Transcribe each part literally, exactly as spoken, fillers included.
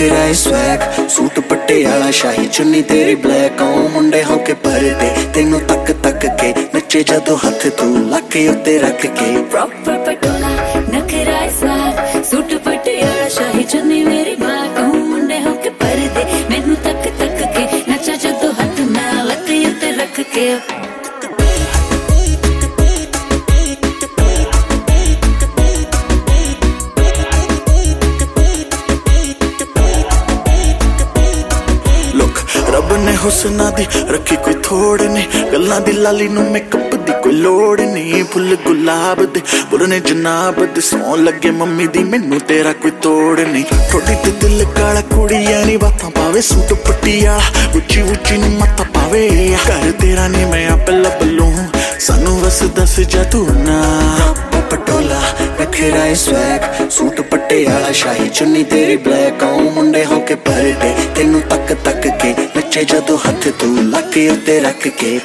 नखरा swag suit Patiala शाही चुन्नी तेरी ब्लैक ओ मुंडे होके परदे तेनू तक तक के नचे जदों हथ तू लाके उत्ते रख के प्रॉपर पटोला नखरा स्वैग सूट पटियाला शाही चुन्नी मेरी ब्लैक ओ मुंडे होके परदे मैनू तक तक के नचा जदों हथ मैं लाके उत्ते रख के रब ने हुस्ना दी रखी कोई थोड़ नहीं गल्लां दी लाली नू मेकअप दी कोई लोड़ नहीं फुल गुलाब दे बुरने जनाब दे सौ लगे मम्मी दी मैनू तेरा कोई तोड़ नहीं थोड़ी ते दिल काला कुड़ियां नी बातां पावे सूट पटियाला उच्ची उच्ची नू मत्ता पावे घर तेरा नी मैं आपे लब लूं सानू बस दस जा तू ना पटोला नखरा स्वैग सूट पटियाला शाही चुन्नी तेरी ब्लैक ओ मुंडे होके परदे तेनू तक तक के नचे जदों हथ तू लाके उत्ते रख के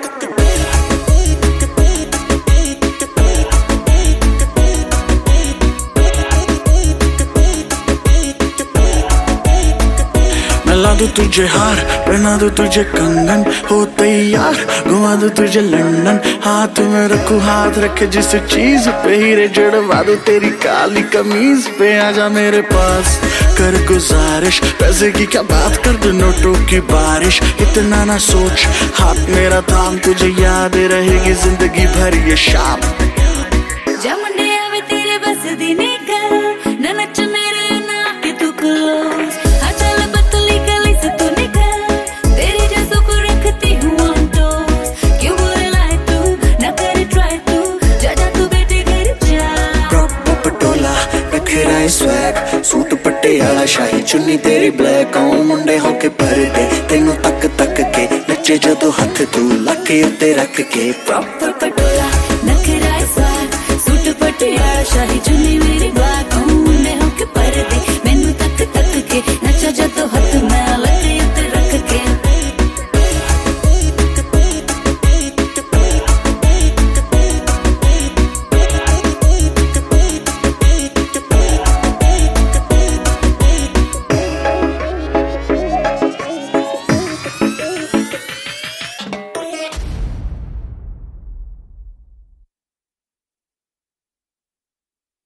ला दूं तुझे हार पहना दूं तुझे कंगन हो तैयार घुमा दूं तुझे लंदन हाथ में रखूं हाथ रखे जिस चीज पे हीरे जड़वा दूं तेरी काली कमीज पे आजा मेरे पास कर गुजारिश पैसे की क्या बात कर दो नोटों की बारिश इतना ना सोच हाथ मेरा थाम तुझे याद रहेगी जिंदगी भर ये शाम जमुंडे आवे तेरे बस दी निकल ना नच मेरे ना के तू क्लोज हाँ चल बतली गली से तू निकल तेरे जैसों को रखती हूँ ऑन टोस क्यों बोले लाए तू ना करे ट्राई तू जा जा तू बेटे घर जा प्रॉपर पटोला नखरा स्वैग सूट पटियाला शाही चुन्नी तेरी ब्लैक ओ मुंडे होके परदे तेनू तक तक के नचे जदों हथ तू लाके उत्ते रख के प्रॉपर पटोला नखरा स्वैग सूट पटियाला शाही चुन्नी